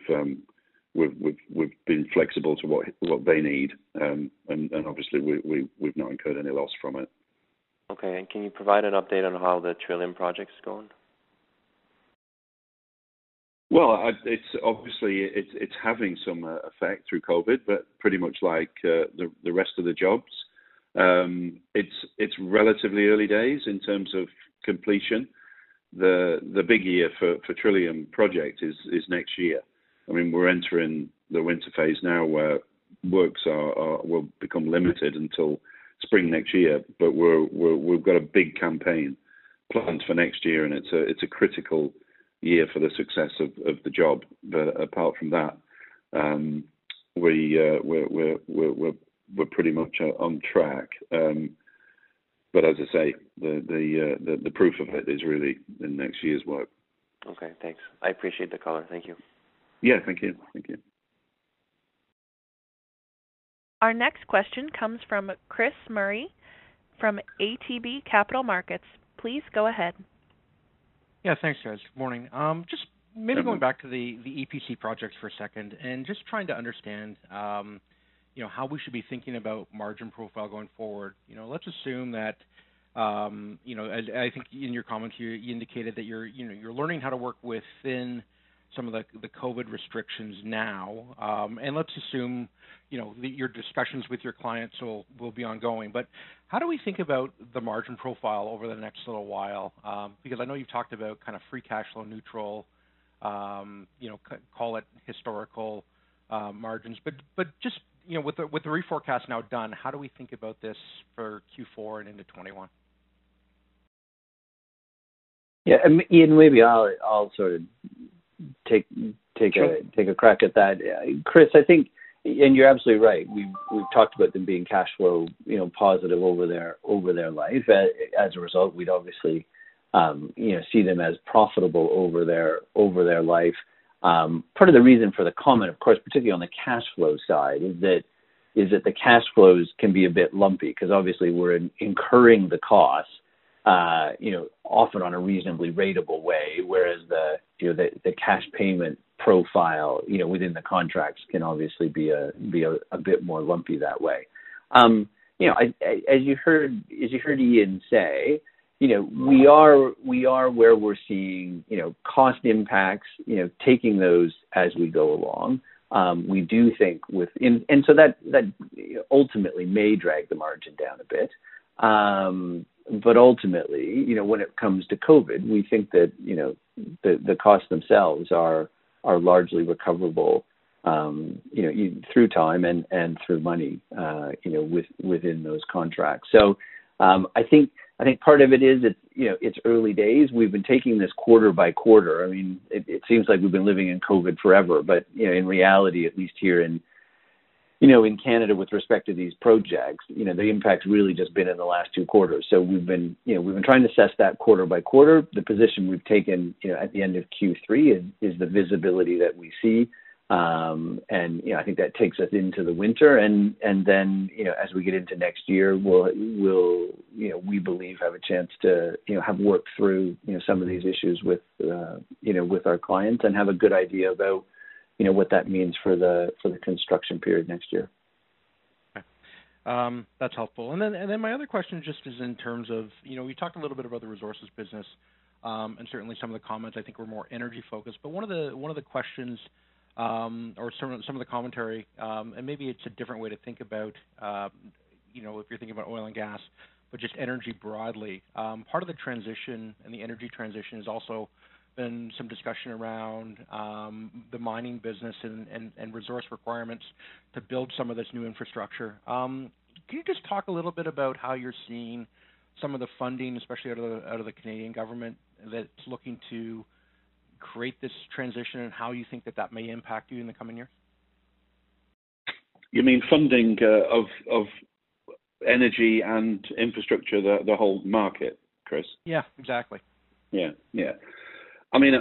been flexible to what they need, and obviously we've not incurred any loss from it. Okay, and can you provide an update on how the Trillium project is going? Well, it's obviously it's having some effect through COVID, but pretty much like the rest of the jobs, it's relatively early days in terms of completion. The big year for Trillium project is next year. I mean, we're entering the winter phase now, where works will become limited until spring next year. But we've got a big campaign planned for next year, and it's a critical year for the success of the job. But apart from that, we're pretty much on track. But as I say, the proof of it is really in next year's work. Okay, thanks. I appreciate the color. Thank you. Yeah, thank you. Our next question comes from Chris Murray from ATB Capital Markets. Please go ahead. Yeah, thanks, guys. Good morning. Just maybe going back to the EPC projects for a second, and just trying to understand, how we should be thinking about margin profile going forward. Let's assume that, I think in your comments you indicated that you're learning how to work within some of the COVID restrictions now, and let's assume, your discussions with your clients will be ongoing. But how do we think about the margin profile over the next little while? Because I know you've talked about kind of free cash flow neutral, call it historical margins. But just, with the reforecast now done, how do we think about this for Q4 and into 21? Yeah, Ian, maybe I'll sort of take a crack at that. Chris, I think, and you're absolutely right. We've talked about them being cash flow, positive over their life. As a result, we'd obviously, see them as profitable over their life. Part of the reason for the comment, of course, particularly on the cash flow side, is that the cash flows can be a bit lumpy because obviously we're incurring the costs, often on a reasonably ratable way, whereas the cash payment profile, within the contracts can obviously be a bit more lumpy that way. As you heard Ian say, we are where we're seeing, cost impacts, taking those as we go along. We do think and so that ultimately may drag the margin down a bit. But ultimately, when it comes to COVID, we think that, the costs themselves are largely recoverable, through time and through money, within those contracts. So I think I think part of it is it's early days. We've been taking this quarter by quarter. I mean, it seems like we've been living in COVID forever, but in reality, at least here in Canada with respect to these projects, the impact's really just been in the last 2 quarters. So we've been trying to assess that quarter by quarter. The position we've taken, at the end of Q3 is the visibility that we see. And I think that takes us into the winter, and then as we get into next year, we'll we believe have a chance to have worked through some of these issues with with our clients and have a good idea about what that means for the construction period next year. Okay. That's helpful. And then my other question just is in terms of we talked a little bit about the resources business, and certainly some of the comments I think were more energy focused. But one of the questions. Or some of the commentary, and maybe it's a different way to think about, if you're thinking about oil and gas, but just energy broadly. Part of the transition and the energy transition has also been some discussion around the mining business and resource requirements to build some of this new infrastructure. Can you just talk a little bit about how you're seeing some of the funding, especially out of the Canadian government, that's looking to create this transition, and how you think that may impact you in the coming years? You mean funding of energy and infrastructure, the whole market, Chris? Yeah, exactly. Yeah. I mean,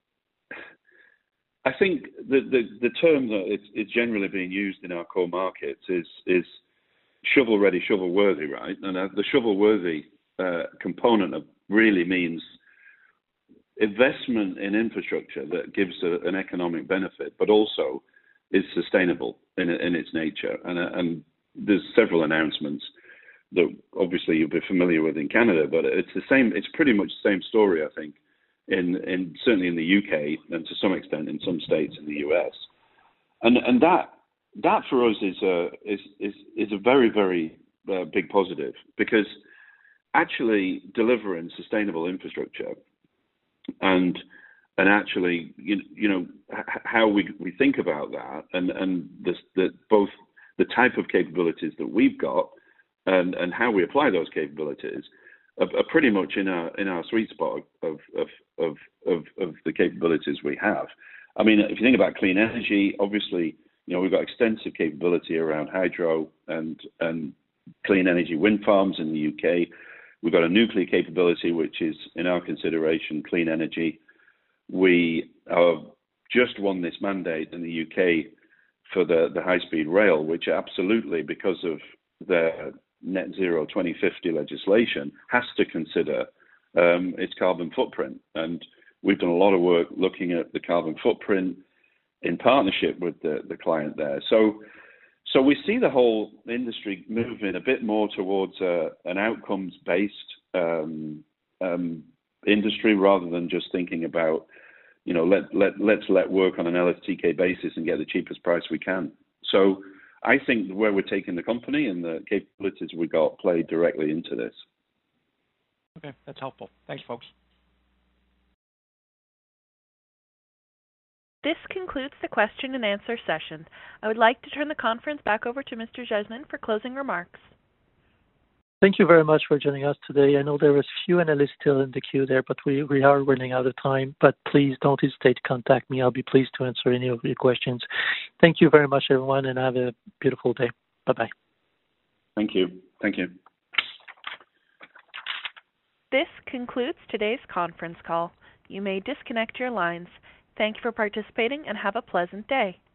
I think the term that is generally being used in our core markets is shovel-ready, shovel-worthy, right? And the shovel-worthy component really means investment in infrastructure that gives an economic benefit, but also is sustainable in its nature. And there's several announcements that obviously you'll be familiar with in Canada, but it's the same. It's pretty much the same story, I think, in certainly in the UK and to some extent in some states in the US. And that for us is a very, very big positive, because actually delivering sustainable infrastructure and actually, how we think about that, and both the type of capabilities that we've got, and how we apply those capabilities, are pretty much in our sweet spot of the capabilities we have. I mean, if you think about clean energy, obviously, we've got extensive capability around hydro and clean energy wind farms in the UK. We've got a nuclear capability, which is, in our consideration, clean energy. We have just won this mandate in the UK for the high-speed rail, which absolutely, because of the net zero 2050 legislation, has to consider its carbon footprint. And we've done a lot of work looking at the carbon footprint in partnership with the client there. So we see the whole industry moving a bit more towards an outcomes-based industry, rather than just thinking about, let's let work on an LSTK basis and get the cheapest price we can. So I think where we're taking the company and the capabilities we got play directly into this. Okay, that's helpful. Thanks, folks. This concludes the question and answer session. I would like to turn the conference back over to Mr. Jasmin for closing remarks. Thank you very much for joining us today. I know there is few analysts still in the queue there, but we are running out of time. But please don't hesitate to contact me. I'll be pleased to answer any of your questions. Thank you very much, everyone, and have a beautiful day. Bye-bye. Thank you. Thank you. This concludes today's conference call. You may disconnect your lines. Thank you for participating and have a pleasant day.